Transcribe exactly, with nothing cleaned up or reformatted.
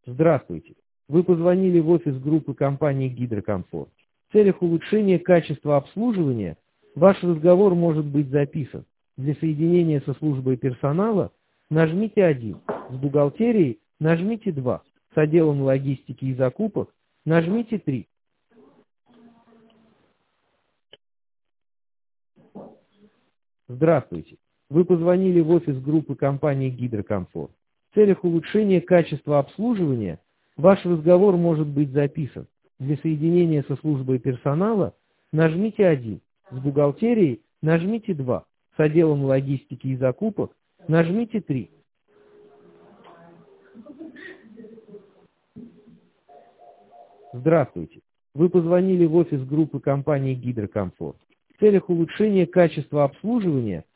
Здравствуйте. Вы позвонили в офис группы компании «Гидрокомфорт». В целях улучшения качества обслуживания ваш разговор может быть записан. Для соединения со службой персонала нажмите один, с бухгалтерией нажмите два, с отделом логистики и закупок нажмите три. Здравствуйте. Вы позвонили в офис группы компании «Гидрокомфорт». В целях улучшения качества обслуживания ваш разговор может быть записан. Для соединения со службой персонала нажмите один, с бухгалтерией нажмите два, с отделом логистики и закупок нажмите три. Здравствуйте. Вы позвонили в офис группы компании «Гидрокомфорт». В целях улучшения качества обслуживания